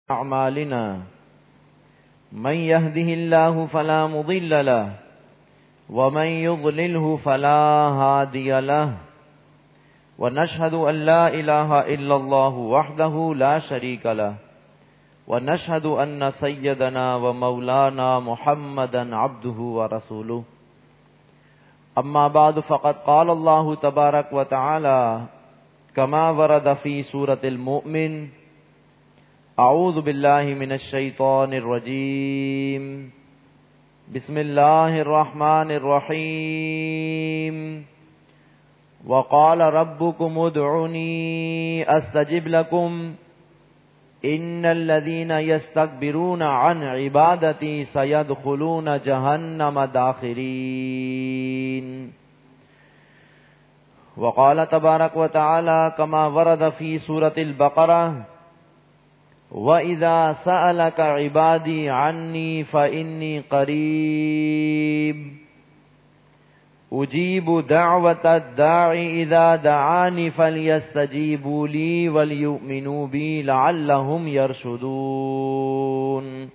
أعمالنا من يهده الله فلا مضل له ومن يضلله فلا هادي له ونشهد أن لا إله إلا الله وحده لا شريك له ونشهد أن سيدنا ومولانا محمدا عبده ورسوله أما بعد فقد قال الله تبارك وتعالى كما ورد في سورة المؤمن اعوذ باللہ من الشیطان الرجیم بسم اللہ الرحمن الرحیم وقال ربكم ادعوني استجب لكم ان الذين يستكبرون عن عبادتي سيدخلون جهنم داخرين وقال تبارك وتعالى كما ورد في سورة البقرة وَإِذَا سَأَلَكَ عِبَادِي عَنِّي فَإِنِّي قَرِيبٌ أُجِيبُ دَعْوَةَ الدَّاعِ إِذَا دَعَانِ فَلْيَسْتَجِيبُوا لِي وَلْيُؤْمِنُوا بِي لَعَلَّهُمْ يَرْشُدُونَ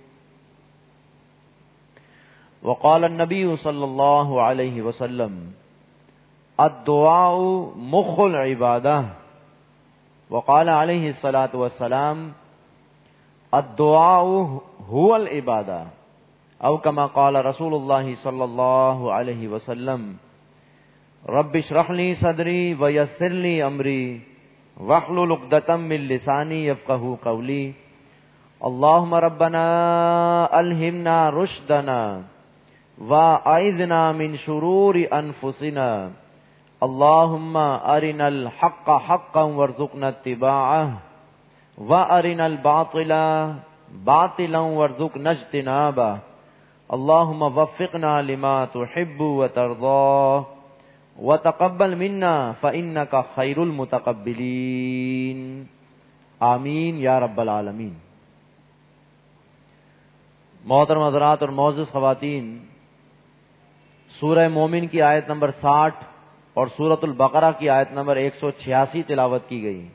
وقال النبي صلى الله عليه وسلم الدعاء مخ العبادة وقال عليه الصلاة والسلام الدعاء هو العبادة او كما قال رسول الله صلى الله عليه وسلم رب اشرح لي صدري ويسر لي امري واحلل عقدة من لساني يفقهوا قولي اللهم ربنا الهمنا رشدنا واعذنا من شرور انفسنا اللهم ارنا الحق حقا وارزقنا اتباعه وَأَرِنَا الْبَاطِلَ بَاطِلًا وَارْزُقْنَا اجْتِنَابَهُ اللهم وفقنا لما تحب وترضى وتقبل منا فإنك خير المتقبلين آمین یا رب العالمین۔ محترم حضرات اور معزز خواتین، سورہ مومن کی آیت نمبر 60 اور سورۃ البقرہ کی آیت نمبر 186 تلاوت کی گئی۔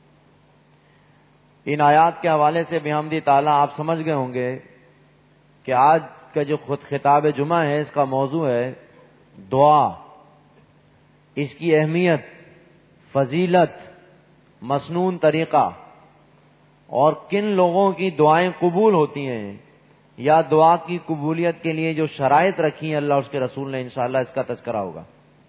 ان آیات کے حوالے سے بحمدِ تعالیٰ آپ سمجھ گئے ہوں گے کہ آج کا جو خطاب جمعہ ہے اس کا موضوع ہے دعا، اس کی اہمیت، فضیلت، مسنون طریقہ اور کن لوگوں کی دعائیں قبول ہوتی ہیں یا دعا کی قبولیت کے لیے جو شرائط رکھی ہیں اللہ اور اس کے رسول نے، انشاءاللہ اس کا تذکرہ ہوگا۔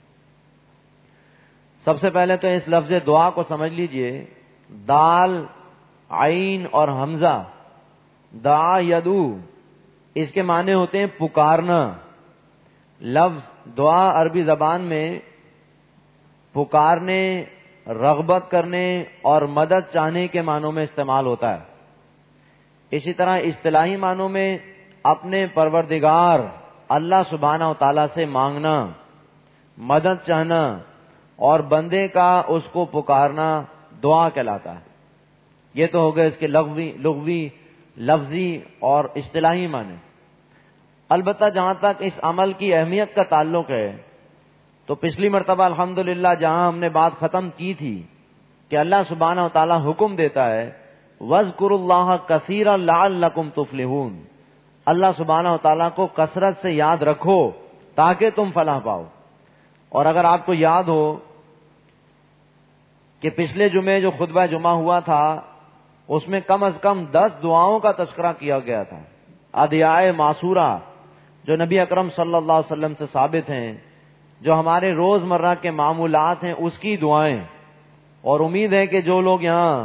سب سے پہلے تو اس لفظ دعا کو سمجھ لیجئے، دال، عین اور حمزہ، دعا یدعو، اس کے معنی ہوتے ہیں پکارنا۔ لفظ دعا عربی زبان میں پکارنے، رغبت کرنے اور مدد چاہنے کے معنوں میں استعمال ہوتا ہے۔ اسی طرح اصطلاحی معنوں میں اپنے پروردگار اللہ سبحانہ و تعالیٰ سے مانگنا، مدد چاہنا اور بندے کا اس کو پکارنا دعا کہلاتا ہے۔ یہ تو ہو گئے اس کے لغوی، لفظی اور اصطلاحی معنی۔ البتہ جہاں تک اس عمل کی اہمیت کا تعلق ہے تو پچھلی مرتبہ الحمدللہ جہاں ہم نے بات ختم کی تھی کہ اللہ سبحانہ و تعالیٰ حکم دیتا ہے وَاذْكُرُوا اللَّهَ كَثِيرًا لَعَلَّكُمْ تُفْلِحُونَ، اللہ سبحانہ و تعالیٰ کو کثرت سے یاد رکھو تاکہ تم فلاح پاؤ۔ اور اگر آپ کو یاد ہو کہ پچھلے جمعے جو خطبہ جمعہ ہوا تھا اس میں کم از کم 10 دعاؤں کا تذکرہ کیا گیا تھا، ادعیائے معصورہ جو نبی اکرم صلی اللہ علیہ وسلم سے ثابت ہیں، جو ہمارے روزمرہ کے معمولات ہیں اس کی دعائیں۔ اور امید ہے کہ جو لوگ یہاں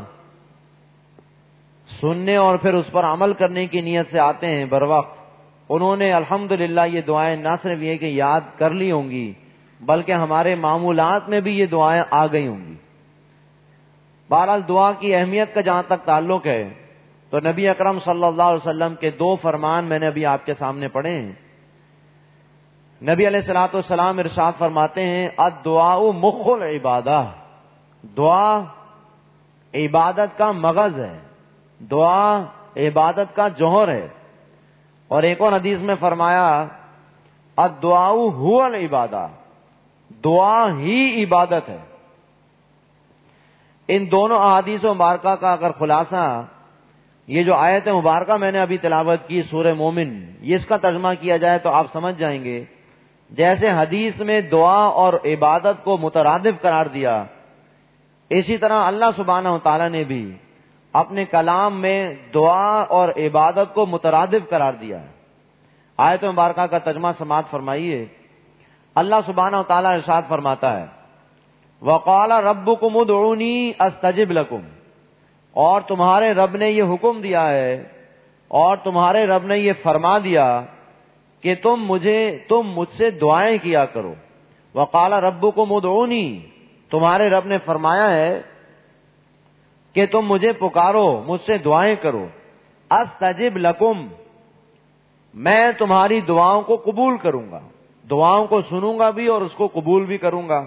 سننے اور پھر اس پر عمل کرنے کی نیت سے آتے ہیں بر وقت، انہوں نے الحمدللہ یہ دعائیں نہ صرف یہ کہ یاد کر لی ہوں گی بلکہ ہمارے معمولات میں بھی یہ دعائیں آ گئی ہوں گی۔ بہرحال دعا کی اہمیت کا جہاں تک تعلق ہے تو نبی اکرم صلی اللہ علیہ وسلم کے 2 فرمان میں نے ابھی آپ کے سامنے پڑھے ہیں۔ نبی علیہ الصلوۃ والسلام ارشاد فرماتے ہیں الدعاء مخ العبادہ، دعا عبادت کا مغز ہے، دعا عبادت کا جوہر ہے۔ اور ایک اور حدیث میں فرمایا الدعاء هو العبادہ، دعا ہی عبادت ہے۔ ان دونوں احادیث مبارکہ کا اگر خلاصہ یہ جو آیت مبارکہ میں نے ابھی تلاوت کی سورہ مومن، یہ اس کا ترجمہ کیا جائے تو آپ سمجھ جائیں گے جیسے حدیث میں دعا اور عبادت کو مترادف قرار دیا، اسی طرح اللہ سبحانہ و تعالیٰ نے بھی اپنے کلام میں دعا اور عبادت کو مترادف قرار دیا ہے۔ آیت مبارکہ کا ترجمہ سماعت فرمائیے۔ اللہ سبحانہ و تعالیٰ ارشاد فرماتا ہے وَقَالَ رَبُّكُمُ ادْعُونِي أَسْتَجِبْ لَكُمْ، اور تمہارے رب نے یہ حکم دیا ہے اور تمہارے رب نے یہ فرما دیا کہ تم مجھ سے دعائیں کیا کرو۔ وَقَالَ رَبُّكُمُ ادْعُونِي، تمہارے رب نے فرمایا ہے کہ تم مجھے پکارو، مجھ سے دعائیں کرو۔ استجب لکم، میں تمہاری دعاؤں کو قبول کروں گا، دعاؤں کو سنوں گا بھی اور اس کو قبول بھی کروں گا۔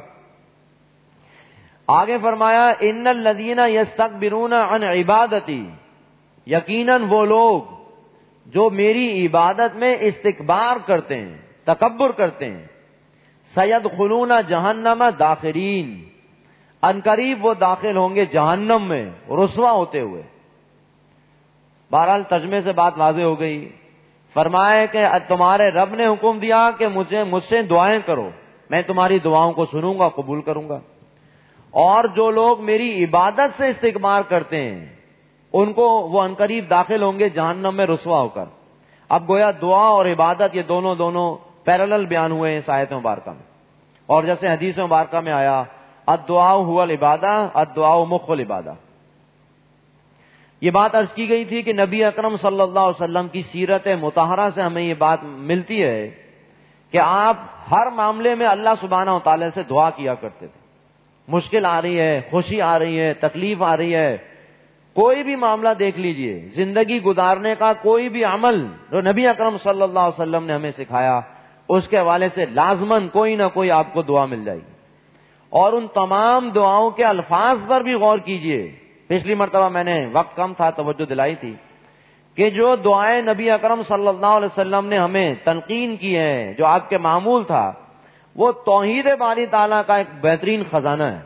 آگے فرمایا ان الذین یستکبرون عن عبادتی، یقیناً وہ لوگ جو میری عبادت میں استکبار کرتے ہیں، تکبر کرتے ہیں، سیدخلون جہنم داخرین، عنقریب وہ داخل ہوں گے جہنم میں رسوا ہوتے ہوئے۔ بہرحال ترجمے سے بات واضح ہو گئی۔ فرمایا کہ تمہارے رب نے حکم دیا کہ مجھ سے دعائیں کرو، میں تمہاری دعاؤں کو سنوں گا، قبول کروں گا، اور جو لوگ میری عبادت سے استکبار کرتے ہیں ان کو وہ عنقریب داخل ہوں گے جہنم میں رسوا ہو کر۔ اب گویا دعا اور عبادت یہ دونوں پیرالل بیان ہوئے ہیں اس آیت مبارکہ میں، اور جیسے حدیث مبارکہ میں آیا الدعاء هو العبادہ، الدعاء مخ العبادہ۔ یہ بات عرض کی گئی تھی کہ نبی اکرم صلی اللہ علیہ وسلم کی سیرت مطہرہ سے ہمیں یہ بات ملتی ہے کہ آپ ہر معاملے میں اللہ سبحانہ و تعالی سے دعا کیا کرتے تھے۔ مشکل آ رہی ہے، خوشی آ رہی ہے، تکلیف آ رہی ہے، کوئی بھی معاملہ دیکھ لیجئے، زندگی گزارنے کا کوئی بھی عمل جو نبی اکرم صلی اللہ علیہ وسلم نے ہمیں سکھایا اس کے حوالے سے لازماً کوئی نہ کوئی آپ کو دعا مل جائے گی، اور ان تمام دعاؤں کے الفاظ پر بھی غور کیجئے۔ پچھلی مرتبہ میں نے وقت کم تھا توجہ دلائی تھی کہ جو دعائیں نبی اکرم صلی اللہ علیہ وسلم نے ہمیں تلقین کی ہیں، جو آپ کے معمول تھا، وہ توحید باری تعالیٰ کا ایک بہترین خزانہ ہے۔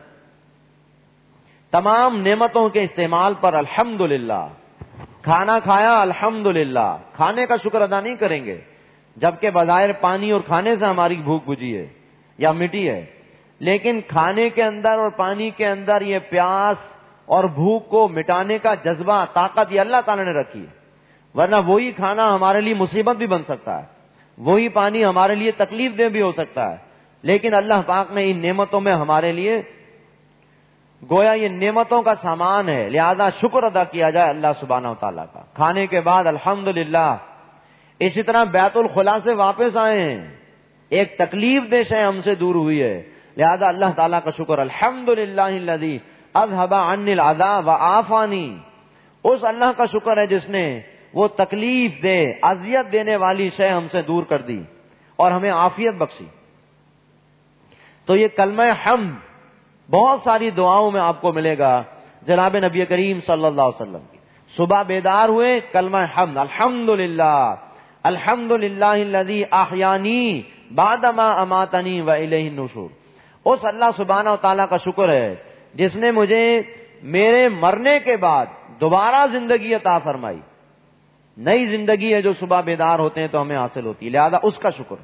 تمام نعمتوں کے استعمال پر الحمدللہ، کھانا کھایا الحمدللہ، کھانے کا شکر ادا نہیں کریں گے جبکہ بظاہر پانی اور کھانے سے ہماری بھوک بجھی ہے یا مٹی ہے، لیکن کھانے کے اندر اور پانی کے اندر یہ پیاس اور بھوک کو مٹانے کا جذبہ، طاقت یہ اللہ تعالیٰ نے رکھی ہے، ورنہ وہی کھانا ہمارے لیے مصیبت بھی بن سکتا ہے، وہی پانی ہمارے لیے تکلیف دہ بھی ہو سکتا ہے، لیکن اللہ پاک نے ان نعمتوں میں ہمارے لیے گویا یہ نعمتوں کا سامان ہے، لہذا شکر ادا کیا جائے اللہ سبحانہ و تعالیٰ کا۔ کھانے کے بعد الحمدللہ۔ اسی طرح بیت الخلا سے واپس آئے ہیں، ایک تکلیف دہ شے ہم سے دور ہوئی ہے، لہذا اللہ تعالیٰ کا شکر، الحمدللہ الذی اذھب عنی العذاب وعافانی، اس اللہ کا شکر ہے جس نے وہ تکلیف دہ، اذیت دینے والی شے ہم سے دور کر دی اور ہمیں عافیت بخشی۔ تو یہ کلمہ حمد بہت ساری دعاؤں میں آپ کو ملے گا جناب نبی کریم صلی اللہ علیہ وسلم کی۔ صبح بیدار ہوئے کلمہ حمد، الحمدللہ، الحمدللہ الذی احیانی بعدما اماتنی والیہ النشور، اس اللہ سبحانہ و تعالیٰ کا شکر ہے جس نے مجھے میرے مرنے کے بعد دوبارہ زندگی عطا فرمائی۔ نئی زندگی ہے جو صبح بیدار ہوتے ہیں تو ہمیں حاصل ہوتی ہے، لہذا اس کا شکر۔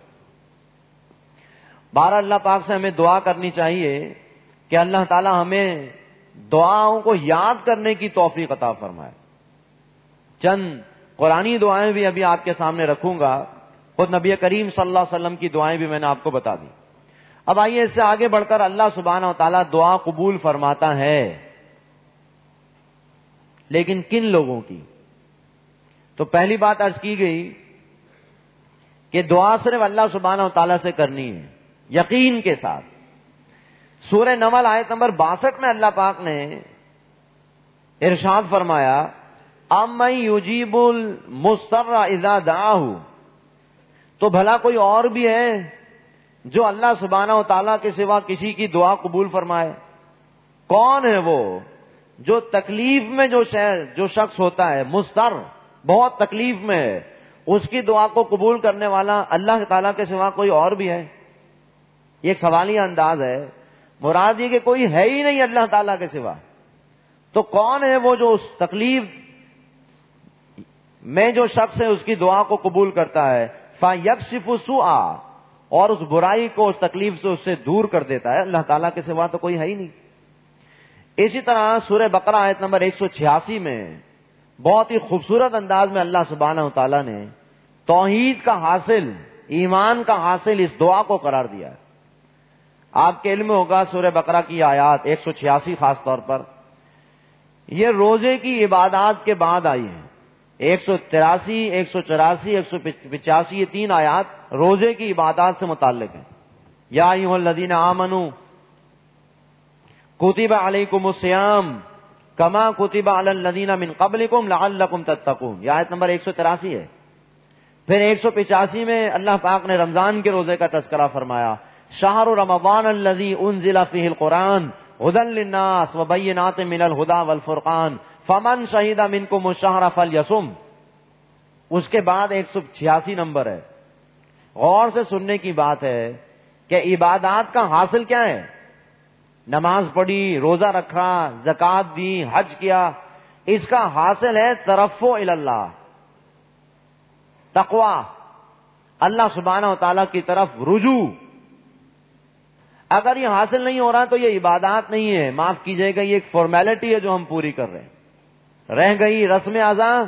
بارہ اللہ پاک سے ہمیں دعا کرنی چاہیے کہ اللہ تعالیٰ ہمیں دعاؤں کو یاد کرنے کی توفیق عطا فرمائے۔ چند قرآنی دعائیں بھی ابھی آپ کے سامنے رکھوں گا، خود نبی کریم صلی اللہ علیہ وسلم کی دعائیں بھی میں نے آپ کو بتا دی۔ اب آئیے اس سے آگے بڑھ کر اللہ سبحانہ و تعالیٰ دعا قبول فرماتا ہے، لیکن کن لوگوں کی؟ تو پہلی بات عرض کی گئی کہ دعا صرف اللہ سبحانہ و تعالیٰ سے کرنی ہے یقین کے ساتھ۔ سورہ نمل آیت نمبر 62 میں اللہ پاک نے ارشاد فرمایا اَمَّن یُجِیبُ الْمُضْطَرَّ اِذَا دَعَاهُ، تو بھلا کوئی اور بھی ہے جو اللہ سبحانہ و تعالیٰ کے سوا کسی کی دعا قبول فرمائے؟ کون ہے وہ جو تکلیف میں جو شخص ہوتا ہے، مضطر، بہت تکلیف میں ہے، اس کی دعا کو قبول کرنے والا اللہ تعالیٰ کے سوا کوئی اور بھی ہے؟ یہ ایک سوالیہ انداز ہے، مراد یہ کہ کوئی ہے ہی نہیں اللہ تعالیٰ کے سوا، تو کون ہے وہ جو اس تکلیف میں جو شخص ہے اس کی دعا کو قبول کرتا ہے، فَيَكْشِفُ السُّوءَ، اور اس برائی کو، اس تکلیف سے اس سے دور کر دیتا ہے۔ اللہ تعالیٰ کے سوا تو کوئی ہے ہی نہیں۔ اسی طرح سورہ بقرہ آیت نمبر 186 میں بہت ہی خوبصورت انداز میں اللہ سبحانہ و تعالیٰ نے توحید کا حاصل، ایمان کا حاصل اس دعا کو قرار دیا ہے۔ آپ کے علم میں ہوگا سورہ بقرہ کی آیات 186 خاص طور پر، یہ روزے کی عبادات کے بعد آئی ہیں۔ 183، 184، 185 یہ 3 آیات روزے کی عبادات سے متعلق ہیں۔ یا ایھا الذین آمنوا کتب علیکم الصیام کما کتب علی الذین من قبلکم لعلکم تتقون، یہ آیت نمبر 183 ہے۔ پھر 185 میں اللہ پاک نے رمضان کے روزے کا تذکرہ فرمایا، شہر رمضان الذی انزل فیہ القرآن ھدی للناس وبینات من الھدی والفرقان فمن شہد منکم الشہر فلیصم۔ اس کے بعد 186 نمبر ہے۔ غور سے سننے کی بات ہے کہ عبادات کا حاصل کیا ہے؟ نماز پڑھی، روزہ رکھا، زکوٰۃ دی، حج کیا، اس کا حاصل ہے ترفع الی اللہ، تقوی، اللہ سبحانہ و تعالیٰ کی طرف رجوع۔ اگر یہ حاصل نہیں ہو رہا تو یہ عبادات نہیں ہے، معاف کیجیے گا، یہ ایک فارمیلٹی ہے جو ہم پوری کر رہے ہیں۔ رہ گئی رسم اعضاء،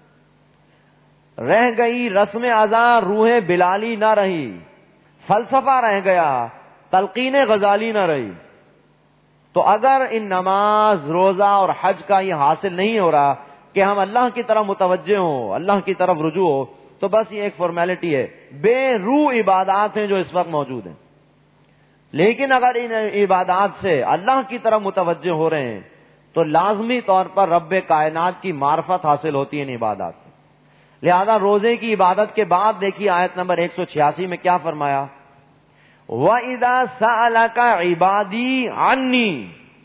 رہ گئی رسم اعضاء، روح بلالی نہ رہی، فلسفہ رہ گیا، تلقین غزالی نہ رہی۔ تو اگر ان نماز، روزہ اور حج کا یہ حاصل نہیں ہو رہا کہ ہم اللہ کی طرف متوجہ ہوں، اللہ کی طرف رجوع ہو، تو بس یہ ایک فارمیلٹی ہے، بے روح عبادات ہیں جو اس وقت موجود ہیں۔ لیکن اگر ان عبادات سے اللہ کی طرف متوجہ ہو رہے ہیں تو لازمی طور پر رب کائنات کی معرفت حاصل ہوتی ہے ان عبادات سے۔ لہذا روزے کی عبادت کے بعد دیکھیے آیت نمبر 186 میں کیا فرمایا، وَإِذَا سَأَلَكَ عِبَادِي عَنِّي،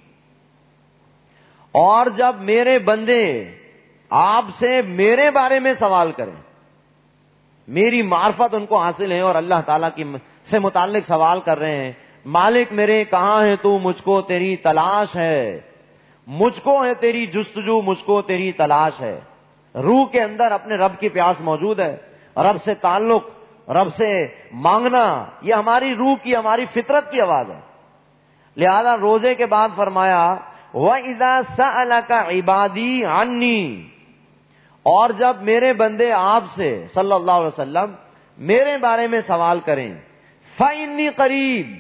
اور جب میرے بندے آپ سے میرے بارے میں سوال کریں، میری معرفت ان کو حاصل ہے اور اللہ تعالیٰ کی سے متعلق سوال کر رہے ہیں، مالک میرے کہاں ہے تو، مجھ کو تیری تلاش ہے، مجھ کو ہے تیری جستجو، مجھ کو تیری تلاش ہے۔ روح کے اندر اپنے رب کی پیاس موجود ہے، رب سے تعلق، رب سے مانگنا، یہ ہماری روح کی، ہماری فطرت کی آواز ہے۔ لہذا روزے کے بعد فرمایا وَإِذَا سَأَلَكَ عِبَادِي عَنِّي، اور جب میرے بندے آپ سے صلی اللہ علیہ وسلم میرے بارے میں سوال کریں، فَإِنِّي قریب،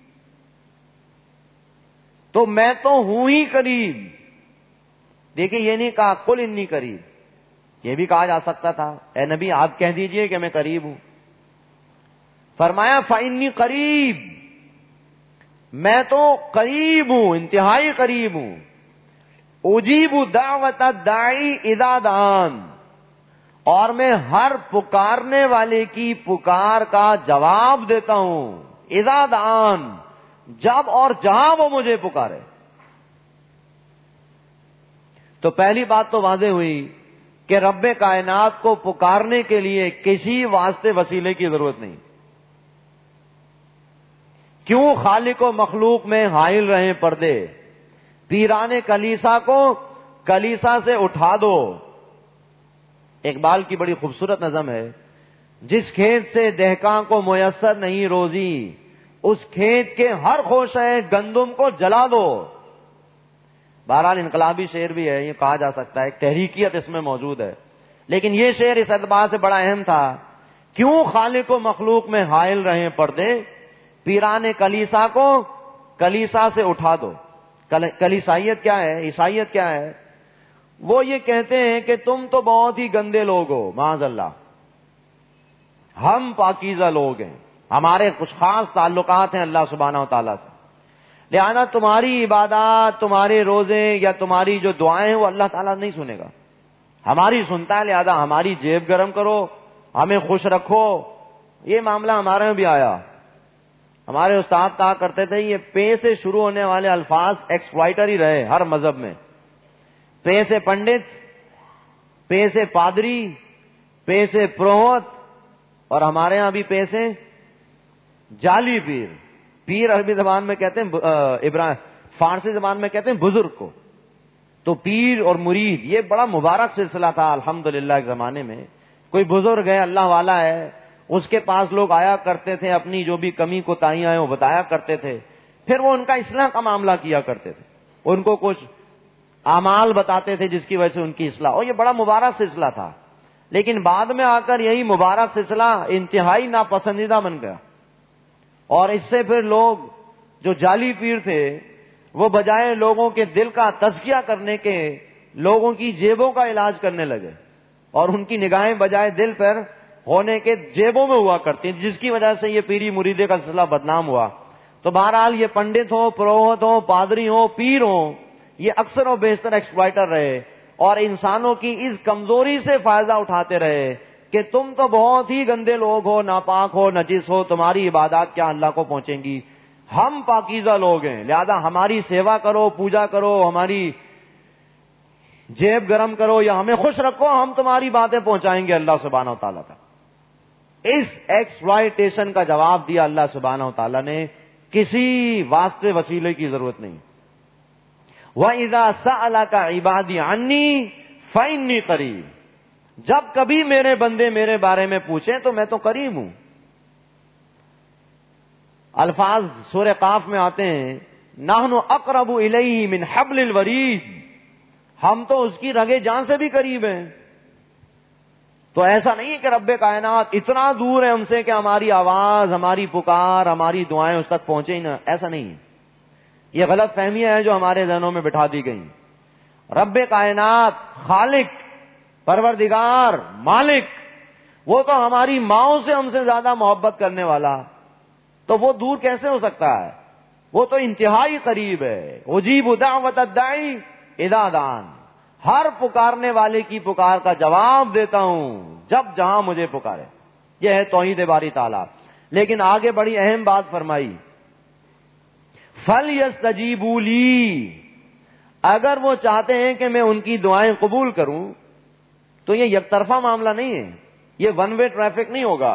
تو میں تو ہوں ہی قریب۔ دیکھیں یہ نہیں کہا قُلْ إِنِّي قریب، یہ بھی کہا جا سکتا تھا اے نبی آپ کہہ دیجئے کہ میں قریب ہوں۔ فرمایا فَإِنِّي قریب، میں تو قریب ہوں، انتہائی قریب ہوں۔ اجیب دعوت الداعی اذا دعان، اور میں ہر پکارنے والے کی پکار کا جواب دیتا ہوں، اذا دعان، جب اور جہاں وہ مجھے پکارے۔ تو پہلی بات تو واضح ہوئی کہ رب کائنات کو پکارنے کے لیے کسی واسطے وسیلے کی ضرورت نہیں۔ کیوں خالق و مخلوق میں حائل رہیں پردے، پیران کلیسا کو کلیسا سے اٹھا دو۔ اقبال کی بڑی خوبصورت نظم ہے، جس کھیت سے دہقاں کو میسر نہیں روزی، اس کھیت کے ہر خوشہ گندم کو جلا دو۔ بہرحال انقلابی شعر بھی ہے، یہ کہا جا سکتا ہے، ایک تحریکیت اس میں موجود ہے، لیکن یہ شعر اس اعتبار سے بڑا اہم تھا، کیوں خالق و مخلوق میں حائل رہیں پردے، پیران کلیسا کو کلیسا سے اٹھا دو۔ کلیسائیت کیا ہے، عیسائیت کیا ہے؟ وہ یہ کہتے ہیں کہ تم تو بہت ہی گندے لوگ ہو، معاذ اللہ، ہم پاکیزہ لوگ ہیں، ہمارے کچھ خاص تعلقات ہیں اللہ سبحانہ و تعالیٰ سے، لہذا تمہاری عبادات، تمہارے روزے یا تمہاری جو دعائیں ہیں وہ اللہ تعالیٰ نہیں سنے گا، ہماری سنتا ہے، لہذا ہماری جیب گرم کرو، ہمیں خوش رکھو۔ یہ معاملہ ہمارے میں بھی آیا۔ ہمارے استاد کہا کرتے تھے یہ پے سے شروع ہونے والے الفاظ ایکسپلائٹر ہی رہے ہر مذہب میں، پے سے پنڈت، پے سے پادری، پے سے پروہت، اور ہمارے ہاں بھی پے سے جعلی پیر۔ پیر عربی زبان میں کہتے ہیں، فارسی زبان میں کہتے ہیں بزرگ کو۔ تو تو پیر اور مرید یہ بڑا مبارک سلسلہ تھا الحمدللہ ایک زمانے میں. کوئی بزرگ ہے, اللہ والا ہے, اس کے پاس لوگ آیا کرتے تھے, اپنی جو بھی کمی کوتاہیاں ہیں وہ بتایا کرتے تھے, پھر وہ ان کا اصلاح کا معاملہ کیا کرتے تھے, ان کو کچھ اعمال بتاتے تھے جس کی وجہ سے ان کی اصلاح, اور یہ بڑا مبارک سلسلہ تھا. لیکن بعد میں آ کر یہی مبارک سلسلہ انتہائی ناپسندیدہ بن گیا, اور اس سے پھر لوگ جو جعلی پیر تھے وہ بجائے لوگوں کے دل کا تزکیہ کرنے کے لوگوں کی جیبوں کا علاج کرنے لگے, اور ان کی نگاہیں بجائے دل پر ہونے کے جیبوں میں ہوا کرتی, جس کی وجہ سے یہ پیری مریدے کا سلسلہ بدنام ہوا. تو بہرحال یہ پنڈت ہو, پروہت ہو, پادری ہو, پیر ہو, یہ اکثر و بیشتر ایکسپلائٹر رہے اور انسانوں کی اس کمزوری سے فائدہ اٹھاتے رہے کہ تم تو بہت ہی گندے لوگ ہو, ناپاک ہو, نجس ہو, تمہاری عبادات کیا اللہ کو پہنچیں گی, ہم پاکیزہ لوگ ہیں, لہذا ہماری سیوا کرو, پوجا کرو, ہماری جیب گرم کرو یا ہمیں خوش رکھو, ہم تمہاری باتیں پہنچائیں گے اللہ سبحانہ و تعالیٰ کا. اس ایکسپلائٹیشن کا جواب دیا اللہ سبحانہ و تعالیٰ نے, کسی واسطے وسیلے کی ضرورت نہیں. وَإِذَا سَأَلَكَ عِبَادِي عَنِّي فَإِنِّي قَرِيبٌ, جب کبھی میرے بندے میرے بارے میں پوچھیں تو میں تو قریب ہوں. الفاظ سورہ قاف میں آتے ہیں, نحن اقرب الیہ من حبل الورید, ہم تو اس کی رگے جان سے بھی قریب ہیں. تو ایسا نہیں ہے کہ رب کائنات اتنا دور ہے ہم سے کہ ہماری آواز, ہماری پکار, ہماری دعائیں اس تک پہنچے ہی نہ, ایسا نہیں ہے. یہ غلط فہمیاں ہیں جو ہمارے ذہنوں میں بٹھا دی گئیں. رب کائنات, خالق, پروردگار, مالک, وہ تو ہماری ماؤں سے ہم سے زیادہ محبت کرنے والا, تو وہ دور کیسے ہو سکتا ہے؟ وہ تو انتہائی قریب ہے. اجیب دعوت الداعی اذا دعان, ہر پکارنے والے کی پکار کا جواب دیتا ہوں جب جہاں مجھے پکارے. یہ ہے توحید باری تعالیٰ. لیکن آگے بڑی اہم بات فرمائی, فَلْيَسْتَجِيبُوا لِي, اگر وہ چاہتے ہیں کہ میں ان کی دعائیں قبول کروں تو یہ یک طرفہ معاملہ نہیں ہے, یہ ون وے ٹریفک نہیں ہوگا.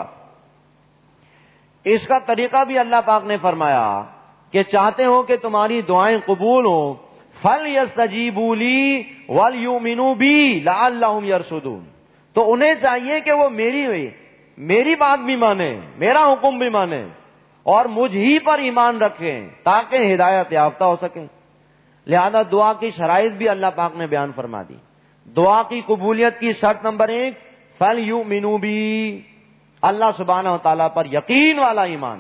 اس کا طریقہ بھی اللہ پاک نے فرمایا کہ چاہتے ہو کہ تمہاری دعائیں قبول ہوں, فَلْيَسْتَجِيبُوا لِي وَلْيُؤْمِنُوا بِي لَعَلَّهُمْ يَرْشُدُونَ, تو انہیں چاہیے کہ وہ میری بات بھی مانیں, میرا حکم بھی مانیں, اور مجھ ہی پر ایمان رکھیں تاکہ ہدایت یافتہ ہو سکیں. لہذا دعا کی شرائط بھی اللہ پاک نے بیان فرما دی. دعا کی قبولیت کی شرط نمبر 1, فَلْيُؤْمِنُوا بِي, اللہ سبحانہ و تعالیٰ پر یقین والا ایمان.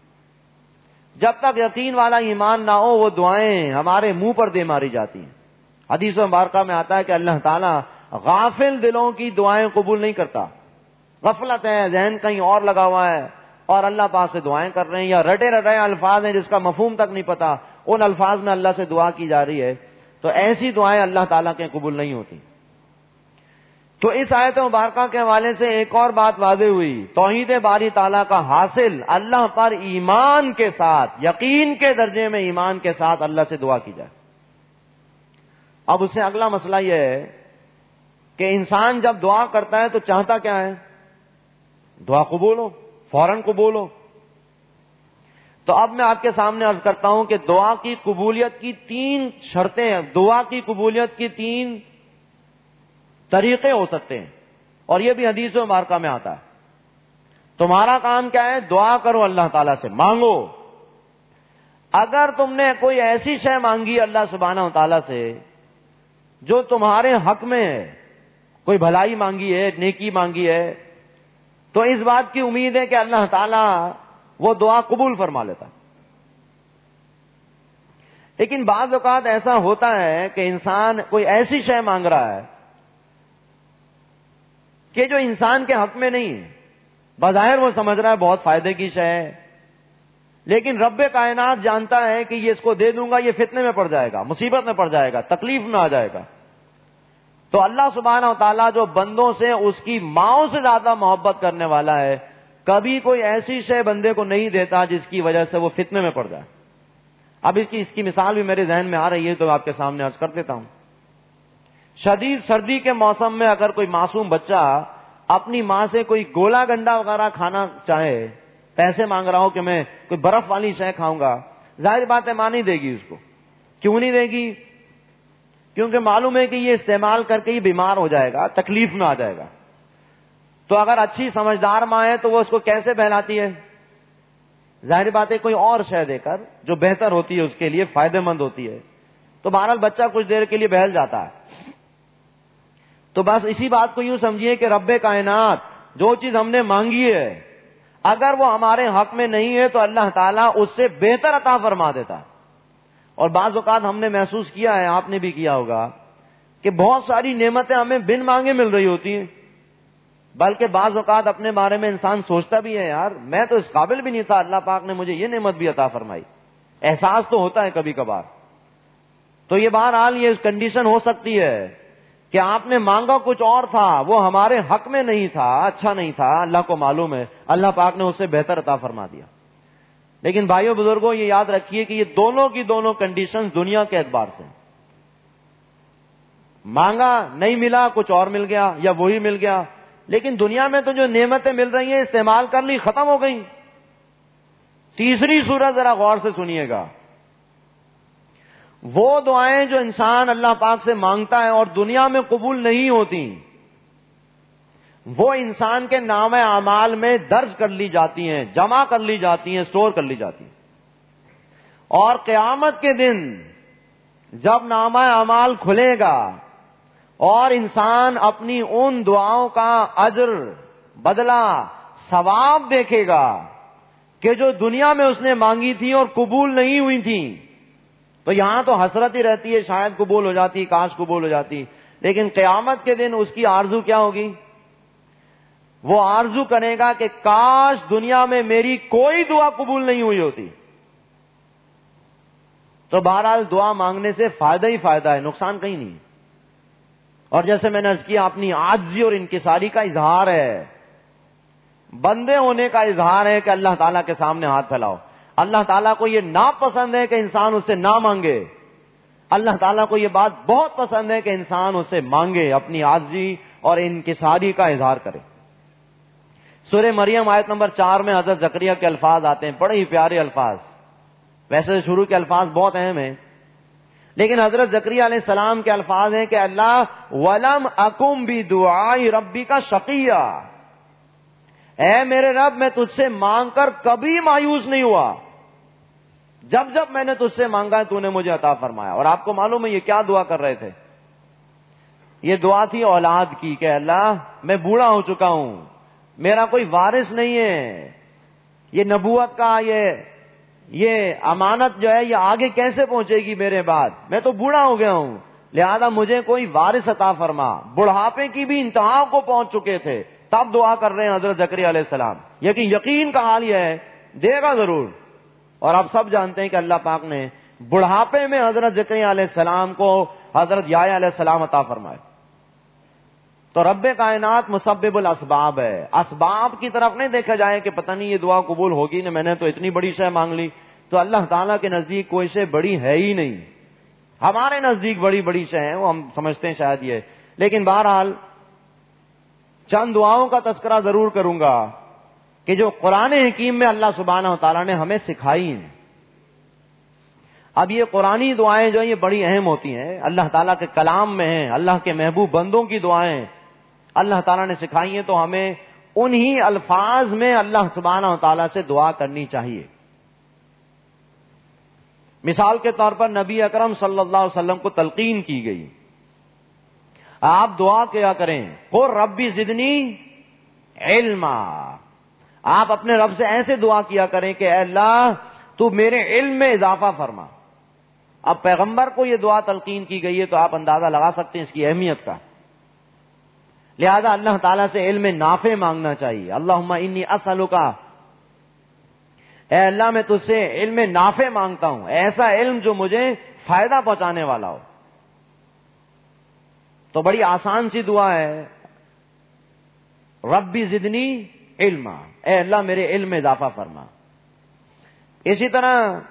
جب تک یقین والا ایمان نہ ہو وہ دعائیں ہمارے منہ پر دے ماری جاتی ہیں. حدیث مبارکہ میں آتا ہے کہ اللہ تعالیٰ غافل دلوں کی دعائیں قبول نہیں کرتا. غفلت ہے, ذہن کہیں اور لگا ہوا ہے اور اللہ پاک سے دعائیں کر رہے ہیں, یا رٹے رٹے الفاظ ہیں جس کا مفہوم تک نہیں پتا, ان الفاظ میں اللہ سے دعا کی جا رہی ہے, تو ایسی دعائیں اللہ تعالیٰ کے قبول نہیں ہوتی. تو اس آیت مبارکہ کے حوالے سے ایک اور بات واضح ہوئی, توحید باری تعالیٰ کا حاصل اللہ پر ایمان کے ساتھ, یقین کے درجے میں ایمان کے ساتھ اللہ سے دعا کی جائے. اب اس سے اگلا مسئلہ یہ ہے کہ انسان جب دعا کرتا ہے تو چاہتا کیا ہے؟ دعا قبول ہو, فوراً قبول ہو. تو اب میں آپ کے سامنے عرض کرتا ہوں کہ دعا کی قبولیت کی 3 شرطیں ہیں, دعا کی قبولیت کی 3 طریقے ہو سکتے ہیں, اور یہ بھی حدیث مبارکہ میں آتا ہے. تمہارا کام کیا ہے؟ دعا کرو, اللہ تعالیٰ سے مانگو. اگر تم نے کوئی ایسی شے مانگی اللہ سبحانہ و تعالیٰ سے جو تمہارے حق میں ہے, کوئی بھلائی مانگی ہے, نیکی مانگی ہے, تو اس بات کی امید ہے کہ اللہ تعالیٰ وہ دعا قبول فرما لیتا. لیکن بعض اوقات ایسا ہوتا ہے کہ انسان کوئی ایسی شے مانگ رہا ہے کہ جو انسان کے حق میں نہیں ہے, بظاہر وہ سمجھ رہا ہے بہت فائدے کی شے ہے, لیکن رب کائنات جانتا ہے کہ یہ اس کو دے دوں گا یہ فتنے میں پڑ جائے گا, مصیبت میں پڑ جائے گا, تکلیف میں آ جائے گا. تو اللہ سبحانہ و تعالیٰ جو بندوں سے اس کی ماؤں سے زیادہ محبت کرنے والا ہے, کبھی کوئی ایسی شے بندے کو نہیں دیتا جس کی وجہ سے وہ فتنے میں پڑ جائے. اب اس کی مثال بھی میرے ذہن میں آ رہی ہے تو آپ کے سامنے عرض کر دیتا ہوں. شدید سردی کے موسم میں اگر کوئی معصوم بچہ اپنی ماں سے کوئی گولا گنڈا وغیرہ کھانا چاہے, پیسے مانگ رہا ہو کہ میں کوئی برف والی شے کھاؤں گا, ظاہر بات ہے ماں نہیں دے گی اس کو. کیوں نہیں دے گی؟ کیونکہ معلوم ہے کہ یہ استعمال کر کے یہ بیمار ہو جائے گا, تکلیف میں آ جائے گا. تو اگر اچھی سمجھدار ماں ہے تو وہ اس کو کیسے بہلاتی ہے؟ ظاہر بات ہے کوئی اور شے دے کر جو بہتر ہوتی ہے, اس کے لیے فائدہ مند ہوتی ہے. تو بہرحال بچہ کچھ دیر کے لیے بہل جاتا ہے. تو بس اسی بات کو یوں سمجھیے کہ رب کائنات جو چیز ہم نے مانگی ہے, اگر وہ ہمارے حق میں نہیں ہے تو اللہ تعالیٰ اس سے بہتر عطا فرما دیتا ہے. اور بعض اوقات ہم نے محسوس کیا ہے, آپ نے بھی کیا ہوگا, کہ بہت ساری نعمتیں ہمیں بن مانگے مل رہی ہوتی ہیں. بلکہ بعض اوقات اپنے بارے میں انسان سوچتا بھی ہے, یار میں تو اس قابل بھی نہیں تھا, اللہ پاک نے مجھے یہ نعمت بھی عطا فرمائی. احساس تو ہوتا ہے کبھی کبھار. تو یہ بہرحال یہ کنڈیشن ہو سکتی ہے کہ آپ نے مانگا کچھ اور تھا, وہ ہمارے حق میں نہیں تھا, اچھا نہیں تھا, اللہ کو معلوم ہے, اللہ پاک نے اسے بہتر عطا فرما دیا. لیکن بھائیوں بزرگوں, یہ یاد رکھیے کہ یہ دونوں کی دونوں کنڈیشن دنیا کے اعتبار سے, مانگا نہیں ملا, کچھ اور مل گیا یا وہی مل گیا. لیکن دنیا میں تو جو نعمتیں مل رہی ہیں استعمال کر لی, ختم ہو گئی. تیسری صورت ذرا غور سے سنیے گا, وہ دعائیں جو انسان اللہ پاک سے مانگتا ہے اور دنیا میں قبول نہیں ہوتی, وہ انسان کے نام اعمال میں درج کر لی جاتی ہیں, جمع کر لی جاتی ہیں, سٹور کر لی جاتی ہیں. اور قیامت کے دن جب نام اعمال کھلے گا اور انسان اپنی ان دعاؤں کا اجر, بدلہ, ثواب دیکھے گا کہ جو دنیا میں اس نے مانگی تھی اور قبول نہیں ہوئی تھی, تو یہاں تو حسرت ہی رہتی ہے, شاید قبول ہو جاتی, کاش قبول ہو جاتی. لیکن قیامت کے دن اس کی آرزو کیا ہوگی؟ وہ آرزو کرے گا کہ کاش دنیا میں میری کوئی دعا قبول نہیں ہوئی ہوتی. تو بہرحال دعا مانگنے سے فائدہ ہی فائدہ ہے, نقصان کہیں نہیں. اور جیسے میں نے عرض کیا, اپنی عاجزی اور انکساری کا اظہار ہے, بندے ہونے کا اظہار ہے کہ اللہ تعالیٰ کے سامنے ہاتھ پھیلاؤ. اللہ تعالیٰ کو یہ ناپسند ہے کہ انسان اس سے نہ مانگے. اللہ تعالیٰ کو یہ بات بہت پسند ہے کہ انسان اس سے مانگے, اپنی عاجزی اور انکساری کا اظہار کرے. سورہ مریم آیت نمبر 4 میں حضرت زکریا کے الفاظ آتے ہیں, بڑے ہی پیارے الفاظ. ویسے شروع کے الفاظ بہت اہم ہیں, لیکن حضرت زکریا علیہ السلام کے الفاظ ہیں کہ اللہ ولم اکم بدعاء ربی کا شقیہ, اے میرے رب میں تجھ سے مانگ کر کبھی مایوس نہیں ہوا. جب جب میں نے تجھ سے مانگا تو نے مجھے عطا فرمایا. اور آپ کو معلوم ہے یہ کیا دعا کر رہے تھے؟ یہ دعا تھی اولاد کی, کہ اللہ میں بوڑھا ہو چکا ہوں, میرا کوئی وارث نہیں ہے, یہ نبوت کا یہ امانت جو ہے یہ آگے کیسے پہنچے گی میرے بعد, میں تو بوڑھا ہو گیا ہوں, لہذا مجھے کوئی وارث عطا فرما. بڑھاپے کی بھی انتہا کو پہنچ چکے تھے, تب دعا کر رہے ہیں حضرت زکریا علیہ السلام. یقین کا حال یہ ہے دے گا ضرور. اور آپ سب جانتے ہیں کہ اللہ پاک نے بڑھاپے میں حضرت زکریا علیہ السلام کو حضرت یحییٰ علیہ السلام عطا فرمائے. تو رب کائنات مسبب الاسباب ہے, اسباب کی طرف نہیں دیکھا جائے کہ پتہ نہیں یہ دعا قبول ہوگی نہیں, میں نے تو اتنی بڑی شے مانگ لی. تو اللہ تعالیٰ کے نزدیک کوئی شے بڑی ہے ہی نہیں. ہمارے نزدیک بڑی بڑی شے ہیں, وہ ہم سمجھتے ہیں شاید یہ. لیکن بہرحال چند دعاؤں کا تذکرہ ضرور کروں گا کہ جو قرآن حکیم میں اللہ سبحانہ و تعالیٰ نے ہمیں سکھائی ہیں. اب یہ قرآنی دعائیں جو ہیں یہ بڑی اہم ہوتی ہیں, اللہ تعالیٰ کے کلام میں ہیں, اللہ کے محبوب بندوں کی دعائیں اللہ تعالیٰ نے سکھائی ہیں. تو ہمیں انہی الفاظ میں اللہ سبحانہ و تعالیٰ سے دعا کرنی چاہیے. مثال کے طور پر نبی اکرم صلی اللہ علیہ وسلم کو تلقین کی گئی, آپ دعا کیا کریں, قل ربی زدنی علما. آپ اپنے رب سے ایسے دعا کیا کریں کہ اے اللہ تو میرے علم میں اضافہ فرما. اب پیغمبر کو یہ دعا تلقین کی گئی ہے تو آپ اندازہ لگا سکتے ہیں اس کی اہمیت کا. لہذا اللہ تعالیٰ سے علم نافع مانگنا چاہیے. اللہم انی اسألک, اے اللہ میں تجھ سے علم نافع مانگتا ہوں, ایسا علم جو مجھے فائدہ پہنچانے والا ہو. تو بڑی آسان سی دعا ہے, ربی زدنی علما, اے اللہ میرے علم میں اضافہ فرما. اسی طرح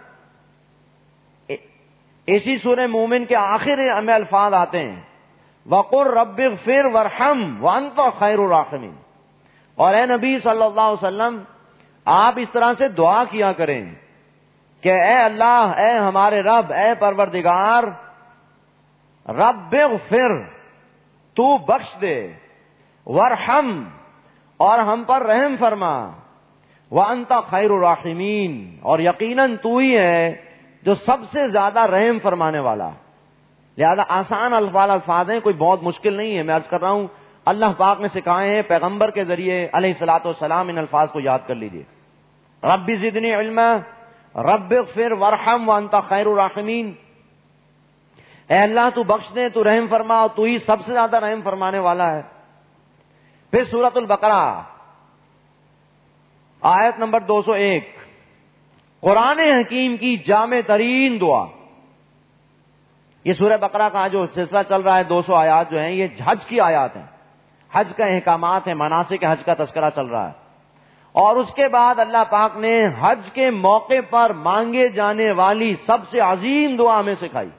اسی سورہ مومن کے آخر میں الفاظ آتے ہیں, وَقُلْ رَبِّ اغْفِرْ وَارْحَمْ وَأَنْتَ خَيْرُ الرَّاحِمِينَ. اور اے نبی صلی اللہ علیہ وسلم آپ اس طرح سے دعا کیا کریں کہ اے اللہ, اے ہمارے رب, اے پروردگار, رب اغفر، تو بخش دے، ورحم، اور ہم پر رحم فرما، وانت خیر الراحمین، اور یقیناً تو ہی ہے جو سب سے زیادہ رحم فرمانے والا۔ لہذا آسان الفاظ ہیں، کوئی بہت مشکل نہیں ہے۔ میں عرض کر رہا ہوں اللہ پاک نے سکھائے ہیں، پیغمبر کے ذریعے علیہ الصلوۃ والسلام، ان الفاظ کو یاد کر لیجئے۔ رب زدنی علما، رب اغفر وارحم وانت خیر الراحمین، اے اللہ تو بخش دے، تو رحم فرما، اور تو ہی سب سے زیادہ رحم فرمانے والا ہے۔ پھر سورۃ البقرہ آیت نمبر 201، قرآن حکیم کی جامع ترین دعا۔ یہ سورہ بقرہ کا جو سلسلہ چل رہا ہے، 200 آیات جو ہیں، یہ حج کی آیات ہیں، حج کا احکامات ہیں، مناسک حج کا تذکرہ چل رہا ہے۔ اور اس کے بعد اللہ پاک نے حج کے موقع پر مانگے جانے والی سب سے عظیم دعا ہمیں سکھائی،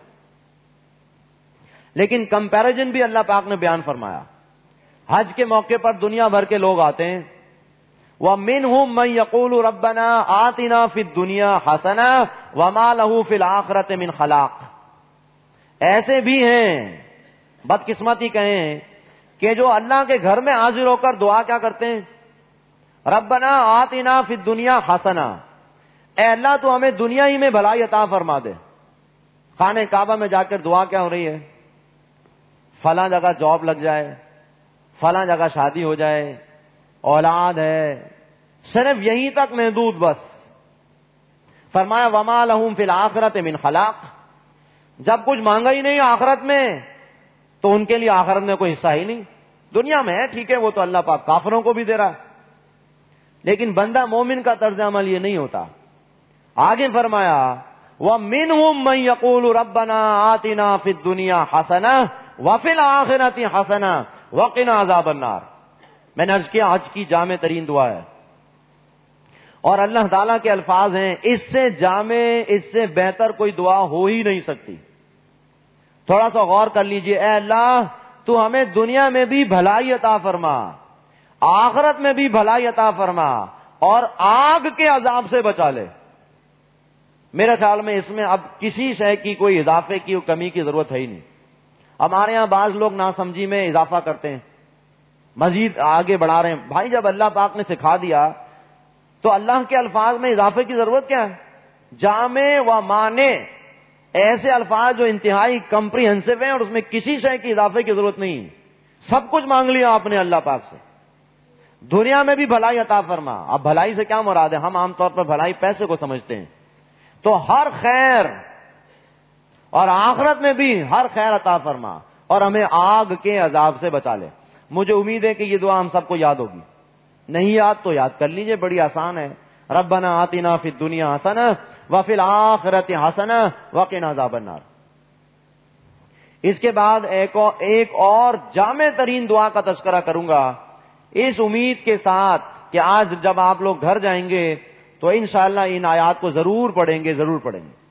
لیکن کمپیریزن بھی اللہ پاک نے بیان فرمایا۔ حج کے موقع پر دنیا بھر کے لوگ آتے ہیں، وَمِنْهُمْ مَنْ يَقُولُ رَبَّنَا آتِنَا فِي الدُّنْيَا حَسَنَةً وَمَا لَهُ فِي الْآخِرَةِ مِنْ خَلَاقٍ۔ ایسے بھی ہیں، بدقسمتی کہیں، کہ جو اللہ کے گھر میں حاضر ہو کر دعا کیا کرتے ہیں؟ ربنا آتنا فی الدنیا حسنہ، اے اللہ تو ہمیں دنیا ہی میں بھلائی عطا فرما دے۔ خانہ کعبہ میں جا کر دعا کیا ہو رہی ہے؟ فلاں جگہ جاب لگ جائے، فلاں جگہ شادی ہو جائے، اولاد ہے، صرف یہیں تک محدود بس۔ فرمایا وما لہم فی الآخرۃ من خلاق، جب کچھ مانگا ہی نہیں آخرت میں تو ان کے لیے آخرت میں کوئی حصہ ہی نہیں۔ دنیا میں ہے ٹھیک ہے، وہ تو اللہ پاک کافروں کو بھی دے رہا ہے، لیکن بندہ مومن کا طرز عمل یہ نہیں ہوتا۔ آگے فرمایا وَمِنْهُمْ مَنْ يَقُولُ رَبَّنَا آتِنَا فِي الدُّنْيَا حَسَنَةً وَفِي الْآخِرَةِ حَسَنَةً وَقِنَا عَذَابَ النَّارِ۔ میں نے عرض کیا حج کی جامع ترین دعا ہے، اور اللہ تعالیٰ کے الفاظ ہیں، اس سے جامع، اس سے بہتر کوئی دعا ہو ہی نہیں سکتی۔ تھوڑا سا غور کر لیجئے، اے اللہ تو ہمیں دنیا میں بھی بھلائی عطا فرما، آخرت میں بھی بھلائی عطا فرما، اور آگ کے عذاب سے بچا لے۔ میرے خیال میں اس میں اب کسی شے کی کوئی اضافے کی کمی کی ضرورت ہے ہی نہیں۔ ہمارے ہاں بعض لوگ ناسمجھی میں اضافہ کرتے ہیں، مزید آگے بڑھا رہے ہیں۔ بھائی جب اللہ پاک نے سکھا دیا تو اللہ کے الفاظ میں اضافے کی ضرورت کیا ہے؟ جامع و معنی، ایسے الفاظ جو انتہائی کمپریہنسو ہیں اور اس میں کسی شے کی اضافے کی ضرورت نہیں، سب کچھ مانگ لیا آپ نے اللہ پاک سے۔ دنیا میں بھی بھلائی عطا فرما۔ اب بھلائی سے کیا مراد ہے؟ ہم عام طور پر بھلائی پیسے کو سمجھتے ہیں، تو ہر خیر، اور آخرت میں بھی ہر خیر عطا فرما، اور ہمیں آگ کے عذاب سے بچا لے۔ مجھے امید ہے کہ یہ دعا ہم سب کو یاد ہوگی، نہیں یاد تو یاد کر لیجئے، بڑی آسان ہے۔ ربنا آتنا فی الدنیا حسنہ وفی الآخرۃ حسنہ وقنا عذاب النار۔ اس کے بعد ایک اور جامع ترین دعا کا تذکرہ کروں گا، اس امید کے ساتھ کہ آج جب آپ لوگ گھر جائیں گے تو انشاءاللہ ان آیات کو ضرور پڑھیں گے، ضرور پڑھیں گے۔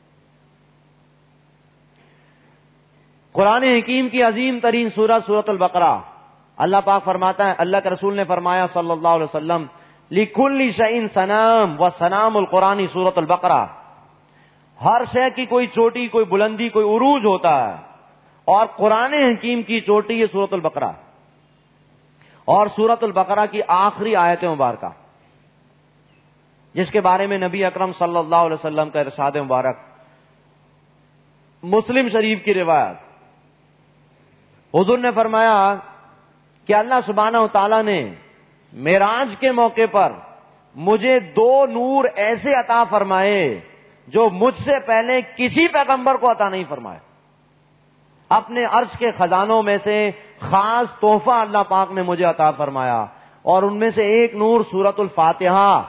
قرآن حکیم کی عظیم ترین سورہ سورۃ البقرہ، اللہ پاک فرماتا ہے، اللہ کے رسول نے فرمایا صلی اللہ علیہ وسلم، لِكُلِّ شَيْءٍ سَنَامٌ وَسَنَامُ الْقُرْآنِ سورۃ البقرہ، ہر شے کی کوئی چوٹی، کوئی بلندی، کوئی عروج ہوتا ہے، اور قرآن حکیم کی چوٹی ہے سورۃ البقرہ، اور سورۃ البقرہ کی آخری آیت مبارکہ، جس کے بارے میں نبی اکرم صلی اللہ علیہ وسلم کا ارشاد مبارک، مسلم شریف کی روایت، حضور نے فرمایا کہ اللہ سبحانہ و تعالیٰ نے معراج کے موقع پر مجھے 2 نور ایسے عطا فرمائے جو مجھ سے پہلے کسی پیغمبر کو عطا نہیں فرمائے۔ اپنے عرش کے خزانوں میں سے خاص تحفہ اللہ پاک نے مجھے عطا فرمایا، اور ان میں سے ایک نور سورۃ الفاتحہ،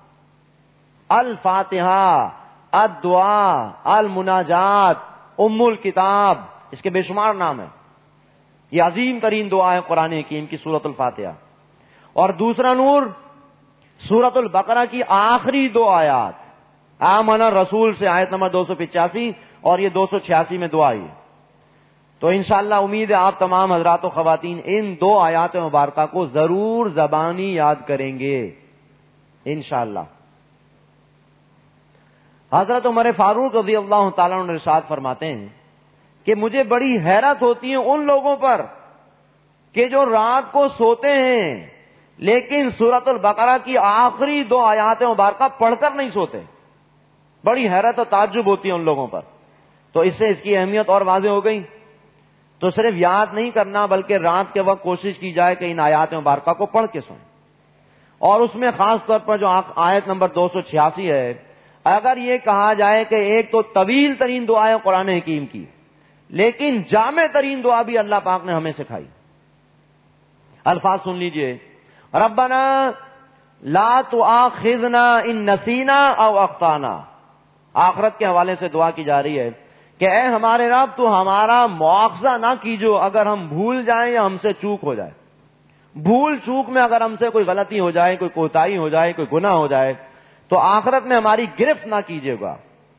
الفاتحہ، الدعاء، المناجات، ام الکتاب، اس کے بے شمار نام ہیں۔ یہ عظیم ترین دعا ہے قرآن حکیم کی سورۃ الفاتحہ۔ اور دوسرا نور سورۃ البقرہ کی آخری 2 آیات، آمن الرسول سے آیت نمبر 285 اور یہ 286 میں دعا ہے۔ تو انشاءاللہ امید ہے آپ تمام حضرات و خواتین ان 2 آیات مبارکہ کو ضرور زبانی یاد کریں گے انشاءاللہ۔ حضرت عمر فاروق رضی اللہ تعالیٰ عنہ ارشاد فرماتے ہیں کہ مجھے بڑی حیرت ہوتی ہے ان لوگوں پر کہ جو رات کو سوتے ہیں لیکن سورۃ البقرہ کی آخری 2 آیات مبارکہ پڑھ کر نہیں سوتے. بڑی حیرت اور تعجب ہوتی ہے ان لوگوں پر. تو اس سے اس کی اہمیت اور واضح ہو گئی. تو صرف یاد نہیں کرنا بلکہ رات کے وقت کوشش کی جائے کہ ان آیات مبارکہ کو پڑھ کے سوئیں. اور اس میں خاص طور پر جو آیت نمبر 286 ہے, اگر یہ کہا جائے کہ ایک تو طویل ترین دعا ہے قرآن حکیم کی, لیکن جامع ترین دعا بھی اللہ پاک نے ہمیں سکھائی. الفاظ سن لیجئے, ربنا لا تؤاخذنا ان نسینا او اخطانا. آخرت کے حوالے سے دعا کی جا رہی ہے کہ اے ہمارے رب تو ہمارا مواخذہ نہ کیجو اگر ہم بھول جائیں یا ہم سے چوک ہو جائے. بھول چوک میں اگر ہم سے کوئی غلطی ہو جائے, کوئی کوتاہی ہو جائے, کوئی گناہ ہو جائے تو آخرت میں ہماری گرفت نہ کیجیے گا.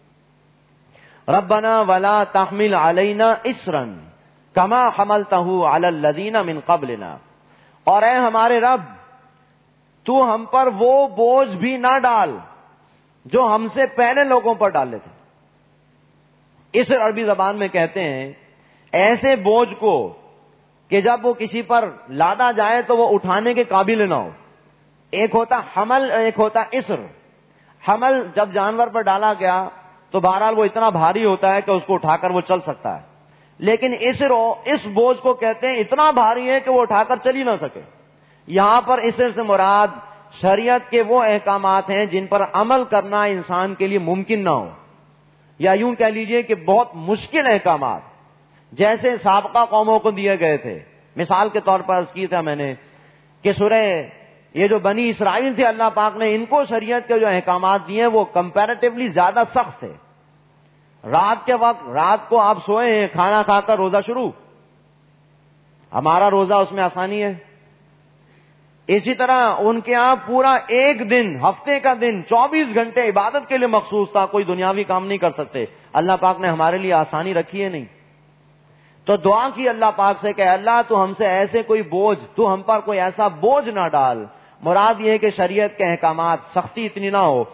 ربنا ولا تحمل علینا اسرا کما حملتہ علی الذین من قبلنا. اور اے ہمارے رب تو ہم پر وہ بوجھ بھی نہ ڈال جو ہم سے پہلے لوگوں پر ڈالے تھے. اس عربی زبان میں کہتے ہیں ایسے بوجھ کو کہ جب وہ کسی پر لادا جائے تو وہ اٹھانے کے قابل نہ ہو. ایک ہوتا حمل, ایک ہوتا اسر. حمل جب جانور پر ڈالا گیا تو بہرحال وہ اتنا بھاری ہوتا ہے کہ اس کو اٹھا کر وہ چل سکتا ہے, لیکن اسر اس بوجھ کو کہتے ہیں اتنا بھاری ہے کہ وہ اٹھا کر چل ہی نہ سکے. یہاں پر اسر سے مراد شریعت کے وہ احکامات ہیں جن پر عمل کرنا انسان کے لیے ممکن نہ ہو, یا یوں کہہ لیجئے کہ بہت مشکل احکامات جیسے سابقہ قوموں کو دیے گئے تھے. مثال کے طور پر عرض کی تھا میں نے کہ سورہ یہ جو بنی اسرائیل تھے اللہ پاک نے ان کو شریعت کے جو احکامات دیے وہ کمپیریٹیولی زیادہ سخت تھے. رات کے وقت, رات کو آپ سوئے ہیں, کھانا کھا کر روزہ شروع, ہمارا روزہ اس میں آسانی ہے. اسی طرح ان کے ہاں پورا ایک دن, ہفتے کا دن 24 گھنٹے عبادت کے لیے مخصوص تھا, کوئی دنیاوی کام نہیں کر سکتے. اللہ پاک نے ہمارے لیے آسانی رکھی ہے نہیں. تو دعا کی اللہ پاک سے کہ اللہ تو ہم سے ایسے کوئی بوجھ, تو ہم پر کوئی ایسا بوجھ نہ ڈال. مراد یہ ہے کہ شریعت کے احکامات سختی اتنی نہ ہو.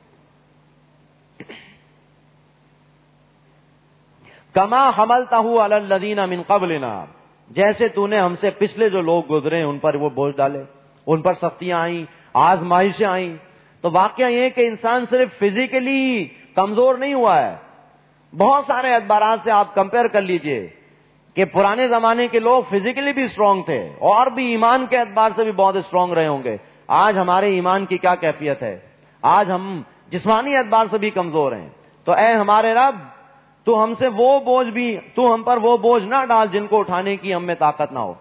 کما حملتہ علی الذین من قبلنا, جیسے تو نے ہم سے پچھلے جو لوگ گزرے ان پر وہ بوجھ ڈالے, ان پر سختیاں آئیں, آزمائشیں آئیں. تو واقعہ یہ کہ انسان صرف فزیکلی کمزور نہیں ہوا ہے, بہت سارے اعتبارات سے آپ کمپیئر کر لیجئے کہ پرانے زمانے کے لوگ فزیکلی بھی اسٹرانگ تھے اور بھی ایمان کے اعتبار سے بھی بہت اسٹرانگ رہے ہوں گے. آج ہمارے ایمان کی کیا کیفیت ہے, آج ہم جسمانی اعتبار سے بھی کمزور ہیں. تو اے ہمارے رب تو ہم سے وہ بوجھ بھی, تو ہم پر وہ بوجھ نہ ڈال جن کو اٹھانے کی ہم میں طاقت نہ ہو.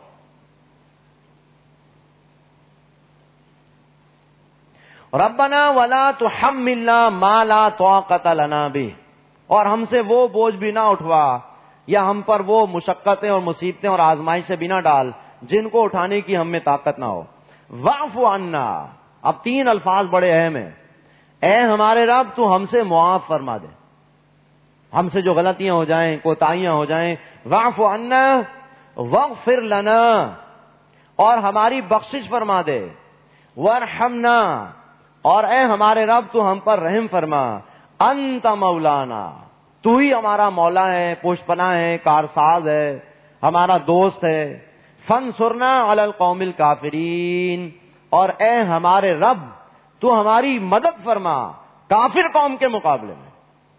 ربنا ولا تحملنا ما لا طاقت لنا به, اور ہم سے وہ بوجھ بھی نہ اٹھوا یا ہم پر وہ مشقتیں اور مصیبتیں اور آزمائشیں بھی نہ ڈال جن کو اٹھانے کی ہم میں طاقت نہ ہو. واعف عنا, اب 3 الفاظ بڑے اہم ہیں. اے ہمارے رب تو ہم سے معاف فرما دے, ہم سے جو غلطیاں ہو جائیں, کوتاہیاں ہو جائیں. واعف عنا واغفر لنا, اور ہماری بخشش فرما دے. وارحمنا, اور اے ہمارے رب تو ہم پر رحم فرما. انت مولانا, تو ہی ہمارا مولا ہے, پوش پناہ ہے, کارساز ہے, ہمارا دوست ہے. فانصرنا علی القوم الکافرین, اور اے ہمارے رب تو ہماری مدد فرما کافر قوم کے مقابلے میں.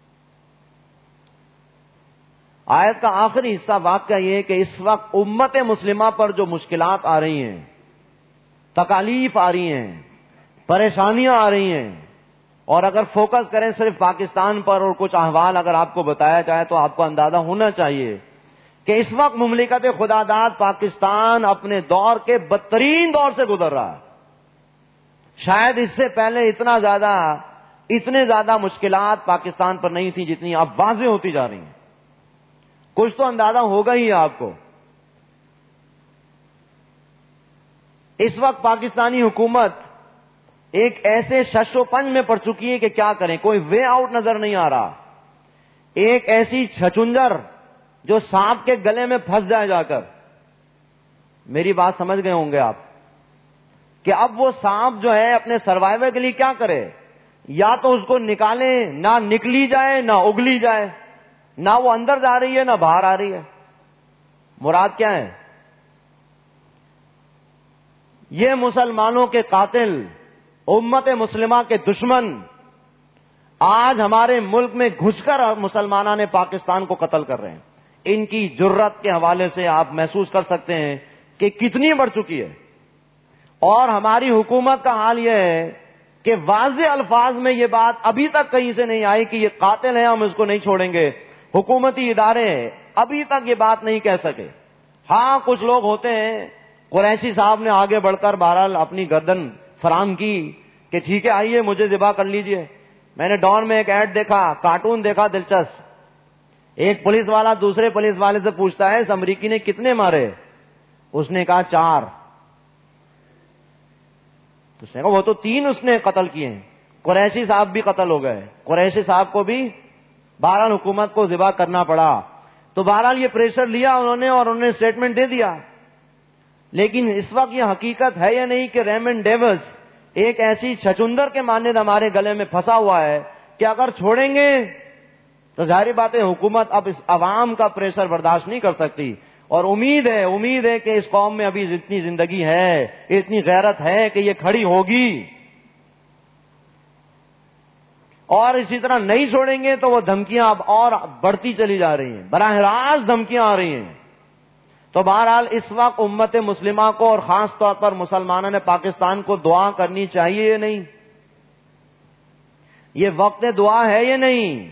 آیت کا آخری حصہ واقعہ یہ ہے کہ اس وقت امت مسلمہ پر جو مشکلات آ رہی ہیں, تکالیف آ رہی ہیں, پریشانیاں آ رہی ہیں, اور اگر فوکس کریں صرف پاکستان پر اور کچھ احوال اگر آپ کو بتایا جائے تو آپ کو اندازہ ہونا چاہیے کہ اس وقت مملکت خدا داد پاکستان اپنے دور کے بدترین دور سے گزر رہا ہے. شاید اس سے پہلے اتنے زیادہ مشکلات پاکستان پر نہیں تھی جتنی اب واضح ہوتی جا رہی ہیں. کچھ تو اندازہ ہوگا ہی آپ کو. اس وقت پاکستانی حکومت ایک ایسے شش و پنج میں پڑ چکی ہے کہ کیا کریں, کوئی وے آؤٹ نظر نہیں آ رہا. ایک ایسی چھچنجر جو سانپ کے گلے میں پھنس جائے جا کر. میری بات سمجھ گئے ہوں گے آپ کہ اب وہ سانپ جو ہے اپنے سروائیول کے لیے کیا کرے, یا تو اس کو نکالیں, نہ نکلی جائے نہ اگلی جائے. نہ وہ اندر جا رہی ہے نہ باہر آ رہی ہے. مراد کیا ہے؟ یہ مسلمانوں کے قاتل، امت مسلمہ کے دشمن آج ہمارے ملک میں گھس کر مسلمانوں نے پاکستان کو قتل کر رہے ہیں. ان کی جرت کے حوالے سے آپ محسوس کر سکتے ہیں کہ کتنی بڑھ چکی ہے. اور ہماری حکومت کا حال یہ ہے کہ واضح الفاظ میں یہ بات ابھی تک کہیں سے نہیں آئی کہ یہ قاتل ہے، ہم اس کو نہیں چھوڑیں گے. حکومتی ادارے ابھی تک یہ بات نہیں کہہ سکے. ہاں کچھ لوگ ہوتے ہیں، قریشی صاحب نے آگے بڑھ کر بہرحال اپنی گردن فراہم کی کہ ٹھیک ہے آئیے مجھے ذبح کر لیجئے. میں نے ڈان میں ایک ایڈ دیکھا، کارٹون دیکھا دلچسپ. ایک پولیس والا دوسرے پولیس والے سے پوچھتا ہے اس امریکی نے کتنے مارے؟ اس نے کہا 4. تو اس نے کہا وہ تو 3 اس نے قتل کیے ہیں. قریشی صاحب بھی قتل ہو گئے، قریشی صاحب کو بھی بہرحال حکومت کو ذبح کرنا پڑا. تو بہرحال یہ پریشر لیا انہوں نے اور انہوں نے اسٹیٹمنٹ دے دیا. لیکن اس وقت یہ حقیقت ہے یا نہیں کہ ریمنڈ ڈیوس ایک ایسی چھچندر کے مانند ہمارے گلے میں پھنسا ہوا ہے کہ اگر چھوڑیں گے تو ظاہری بات ہے حکومت اب اس عوام کا پریشر برداشت نہیں کر سکتی. اور امید ہے کہ اس قوم میں ابھی اتنی زندگی ہے، اتنی غیرت ہے کہ یہ کھڑی ہوگی. اور اسی طرح نہیں چھوڑیں گے تو وہ دھمکیاں اب اور بڑھتی چلی جا رہی ہیں، براہ راست دھمکیاں آ رہی ہیں. تو بہرحال اس وقت امت مسلمہ کو اور خاص طور پر مسلمانوں نے پاکستان کو دعا کرنی چاہیے یا نہیں؟ یہ وقت دعا ہے یا نہیں؟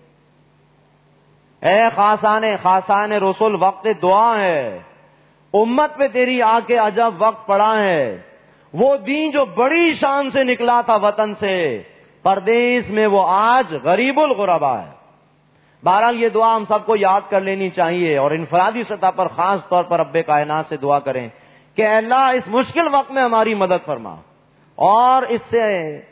اے خاصان رسول، وقت دعا ہے. امت پہ تیری آ کے عجب وقت پڑا ہے. وہ دین جو بڑی شان سے نکلا تھا وطن سے، پردیس میں وہ آج غریب الغربا ہے. بہرحال یہ دعا ہم سب کو یاد کر لینی چاہیے اور انفرادی سطح پر خاص طور پر رب کائنات سے دعا کریں کہ اللہ اس مشکل وقت میں ہماری مدد فرما اور اس سے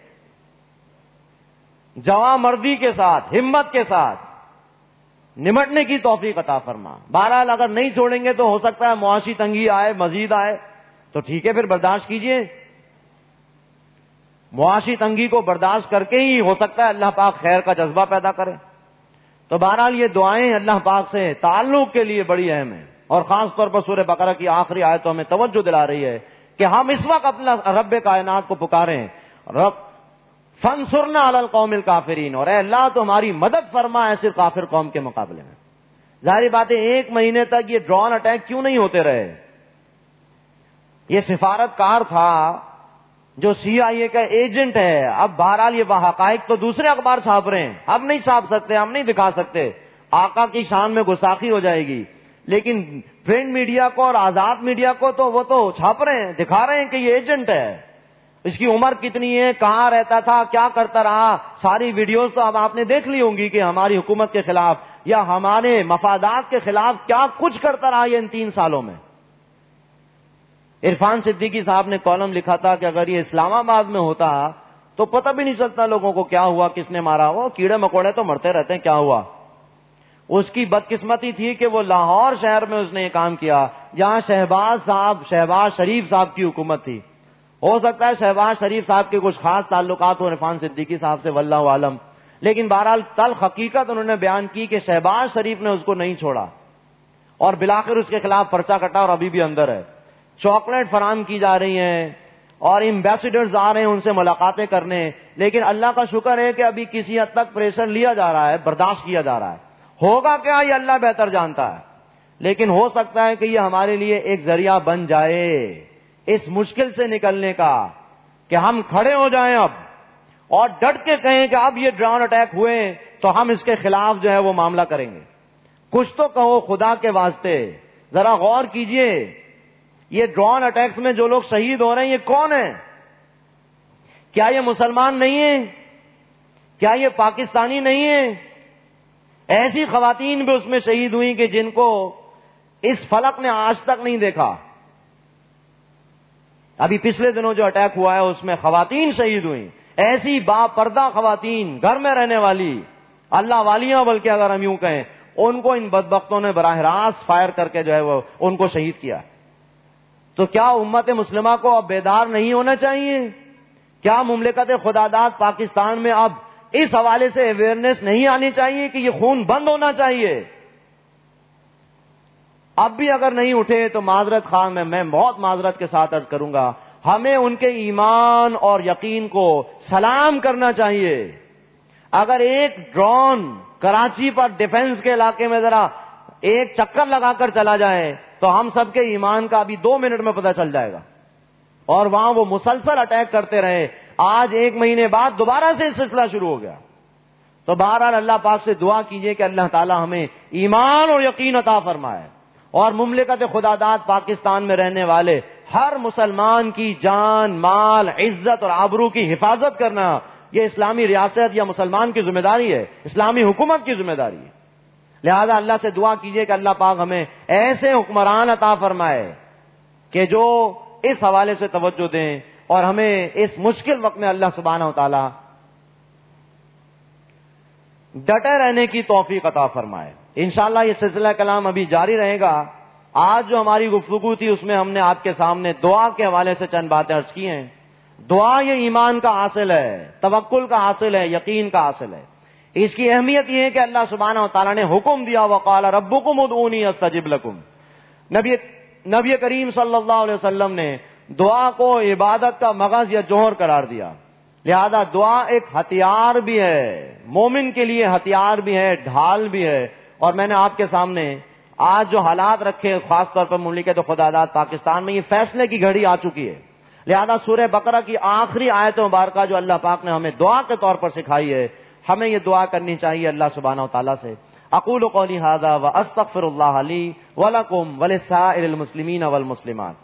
جواں مردی کے ساتھ، ہمت کے ساتھ نمٹنے کی توفیق عطا فرما. بہرحال اگر نہیں چھوڑیں گے تو ہو سکتا ہے معاشی تنگی آئے، مزید آئے، تو ٹھیک ہے پھر برداشت کیجئے. معاشی تنگی کو برداشت کر کے ہی ہو سکتا ہے اللہ پاک خیر کا جذبہ پیدا کرے. تو بہرحال یہ دعائیں اللہ پاک سے تعلق کے لیے بڑی اہم ہیں اور خاص طور پر سورہ بقرہ کی آخری آیتوں میں توجہ دلا رہی ہے کہ ہم اس وقت اپنا رب کائنات کو پکاریں، رب فانصرنا علی القوم الکافرین، اور اے اللہ تو ہماری مدد فرما ایسے کافر قوم کے مقابلے میں. ظاہری بات ہے 1 مہینے تک یہ ڈرون اٹیک کیوں نہیں ہوتے رہے؟ یہ سفارتکار تھا جو CIA کا ایجنٹ ہے. اب بہرحال یہ حقائق تو دوسرے اخبار چھاپ رہے ہیں، ہم نہیں چھاپ سکتے، ہم نہیں دکھا سکتے، آقا کی شان میں گستاخی ہو جائے گی. لیکن پرنٹ میڈیا کو اور آزاد میڈیا کو تو وہ تو چھاپ رہے ہیں، دکھا رہے ہیں کہ یہ ایجنٹ ہے. اس کی عمر کتنی ہے، کہاں رہتا تھا، کیا کرتا رہا، ساری ویڈیوز تو اب آپ نے دیکھ لی ہوں گی کہ ہماری حکومت کے خلاف یا ہمارے مفادات کے خلاف کیا کچھ کرتا رہا یہ ان 3 سالوں میں. عرفان صدیقی صاحب نے کالم لکھا تھا کہ اگر یہ اسلام آباد میں ہوتا تو پتہ بھی نہیں چلتا لوگوں کو کیا ہوا، کس نے مارا. وہ کیڑے مکوڑے تو مرتے رہتے ہیں، کیا ہوا. اس کی بدقسمتی تھی کہ وہ لاہور شہر میں اس نے یہ کام کیا جہاں شہباز شریف صاحب کی حکومت تھی. ہو سکتا ہے شہباز شریف صاحب کے کچھ خاص تعلقات ہوں عرفان صدیقی صاحب سے، واللہ عالم. لیکن بہرحال تلخ حقیقت انہوں نے بیان کی کہ شہباز شریف نے اس کو نہیں چھوڑا اور بالآخر اس کے خلاف پرچہ کٹا اور ابھی بھی اندر ہے. چاکلیٹ فراہم کی جا رہی ہیں اور ایمبیسیڈرز آ رہے ہیں ان سے ملاقاتیں کرنے، لیکن اللہ کا شکر ہے کہ ابھی کسی حد تک پریشر لیا جا رہا ہے، برداشت کیا جا رہا ہے. ہوگا کیا یہ اللہ بہتر جانتا ہے، لیکن ہو سکتا ہے کہ یہ ہمارے لیے ایک ذریعہ بن جائے اس مشکل سے نکلنے کا کہ ہم کھڑے ہو جائیں اب اور ڈٹ کے کہیں کہ اب یہ ڈرون اٹیک ہوئے تو ہم اس کے خلاف جو ہے وہ معاملہ کریں گے. کچھ تو کہو خدا کے واسطے، ذرا غور کیجئے یہ ڈرون اٹیکس میں جو لوگ شہید ہو رہے ہیں یہ کون ہیں؟ کیا یہ مسلمان نہیں ہیں؟ کیا یہ پاکستانی نہیں ہیں؟ ایسی خواتین بھی اس میں شہید ہوئی کہ جن کو اس فلک نے آج تک نہیں دیکھا. ابھی پچھلے دنوں جو اٹیک ہوا ہے اس میں خواتین شہید ہوئی، ایسی با پردہ خواتین گھر میں رہنے والی اللہ والیاں، بلکہ اگر ہم یوں کہیں ان کو ان بدبختوں نے براہ راست فائر کر کے جو ہے وہ ان کو شہید کیا. تو کیا امت مسلمہ کو اب بیدار نہیں ہونا چاہیے؟ کیا مملکت خداداد پاکستان میں اب اس حوالے سے اویئرنیس نہیں آنی چاہیے کہ یہ خون بند ہونا چاہیے؟ اب بھی اگر نہیں اٹھے تو معذرت خواہ میں بہت معذرت کے ساتھ عرض کروں گا، ہمیں ان کے ایمان اور یقین کو سلام کرنا چاہیے۔ اگر ایک ڈرون کراچی پر ڈیفنس کے علاقے میں ذرا ایک چکر لگا کر چلا جائے تو ہم سب کے ایمان کا ابھی 2 منٹ میں پتہ چل جائے گا، اور وہاں وہ مسلسل اٹیک کرتے رہے۔ آج 1 مہینے بعد دوبارہ سے سلسلہ شروع ہو گیا۔ تو بہرحال اللہ پاک سے دعا کیجئے کہ اللہ تعالی ہمیں ایمان اور یقین عطا فرمائے، اور مملکت خدا داد پاکستان میں رہنے والے ہر مسلمان کی جان، مال، عزت اور آبرو کی حفاظت کرنا یہ اسلامی ریاست یا مسلمان کی ذمہ داری ہے، اسلامی حکومت کی ذمہ داری ہے۔ لہذا اللہ سے دعا کیجئے کہ اللہ پاک ہمیں ایسے حکمران عطا فرمائے کہ جو اس حوالے سے توجہ دیں اور ہمیں اس مشکل وقت میں اللہ سبحانہ و تعالی ڈٹے رہنے کی توفیق عطا فرمائے۔ انشاءاللہ یہ سلسلہ کلام ابھی جاری رہے گا۔ آج جو ہماری گفتگو تھی اس میں ہم نے آپ کے سامنے دعا کے حوالے سے چند باتیں عرض کی ہیں۔ دعا یہ ایمان کا حاصل ہے، توکل کا حاصل ہے، یقین کا حاصل ہے۔ اس کی اہمیت یہ ہے کہ اللہ سبحانہ و تعالیٰ نے حکم دیا، وقال ربکم ادعونی استجب لکم۔ نبی کریم صلی اللہ علیہ وسلم نے دعا کو عبادت کا مغز یا جوہر قرار دیا۔ لہذا دعا ایک ہتھیار بھی ہے، مومن کے لیے ہتھیار بھی ہے، ڈھال بھی ہے۔ اور میں نے آپ کے سامنے آج جو حالات رکھے، خاص طور پر مملکت خدا داد پاکستان میں، یہ فیصلے کی گھڑی آ چکی ہے۔ لہذا سورہ بقرہ کی آخری آیت مبارکہ جو اللہ پاک نے ہمیں دعا کے طور پر سکھائی ہے، ہمیں یہ دعا کرنی چاہیے اللہ سبحانہ و تعالیٰ سے۔ اقول قولی ھذا واستغفر اللہ لی ولکم ولسائر المسلمین والمسلمات۔